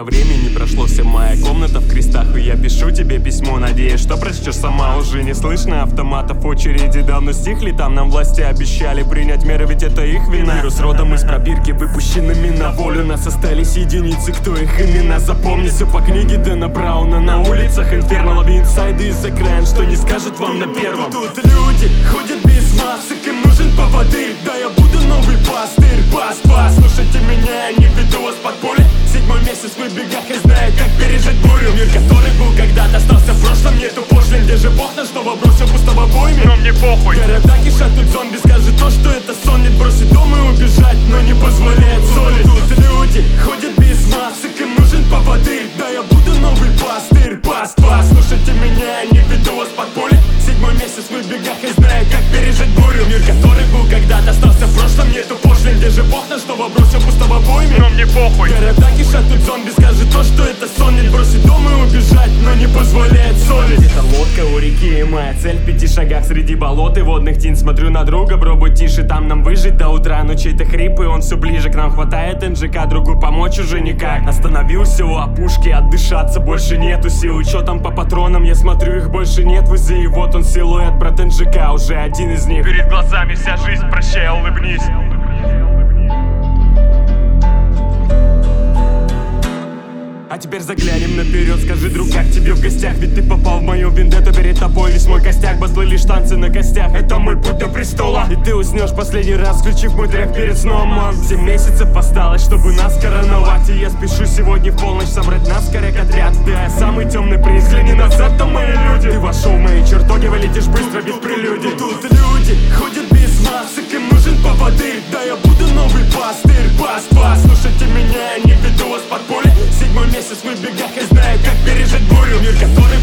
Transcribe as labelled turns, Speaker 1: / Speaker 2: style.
Speaker 1: Сколько времени прошло, вся моя комната в крестах. И я пишу тебе письмо, надеюсь, что прочтешь сама. Уже не слышно автоматов, очереди давно стихли. Там нам власти обещали принять меры, ведь это их вина. Вирус родом из пробирки, выпущенными на волю. Нас остались единицы, кто их имена. Запомни все по книге Дэна Брауна. На улицах Инферно, лови инсайды из экрана, что не скажет вам на первом. Тут люди ходят без масок, им нужен поводырь. Да, я буду новый пастырь. Бас, слушайте меня, я не веду вас под поле. 7-й месяц в бегах и знаю, как пережить бурю. Мир, который был когда-то, остался в прошлом. Нету пошлин, где же Бог на что бросил пустого бойми. Но мне похуй. Города кишат, тут зомби, скажет то, что это сон. Нет, бросить дом и убежать, но не позволяет соли. Тут люди ходят без масок, им нужен поводырь. Да, я буду новый пастырь. Бас, слушайте меня, я не веду вас под поле. 7-й месяц в бегах и знаю, как пережить бурю. Мир, который был когда-то, остался в прошлом. Нету пошлин, где же Бог на что бросил пустого бойми. Но мне похуй. Города кишат, тут зомби, скажет то, что это сон. Нет, бросить дом и убежать, но не позволяет соли. Это лодка у реки, и моя цель в 5 шагах среди болот и водных тин. Смотрю на друга, пробуй тише, там нам выжить до утра. Но чей-то хрип, и он все ближе к нам. Хватает НЖК, другу помочь уже никак. Остановился у опушки, отдышаться больше нету сил. И чё там по патронам, я смотрю, их больше нет в УЗИ. И вот он силуэт, брат НЖК, уже один из них. Перед глазами вся жизнь, прощай, улыбнись. А теперь заглянем наперед, скажи, друг, как тебе в гостях? Ведь ты попал в мою вендетту, перед тобой весь мой костяк. Баслы лишь танцы на костях, это мой путь до престола. И ты уснешь последний раз, включив мой трек перед сном. 7 месяцев осталось, чтобы нас короновать. И я спешу сегодня в полночь собрать нас, коряк отряд. Да, самый темный приз, взгляни назад, там мои люди. Ты вошел в мои чертоги, вылетишь быстро, без прелюдий. Тут люди ходят без масок, им нужен поводырь. Да, я буду новый пастырь. Бас, слушайте меня, я не веду вас под поле. 7-й месяц в бегах и знаю, как пережить бурю. Мир, который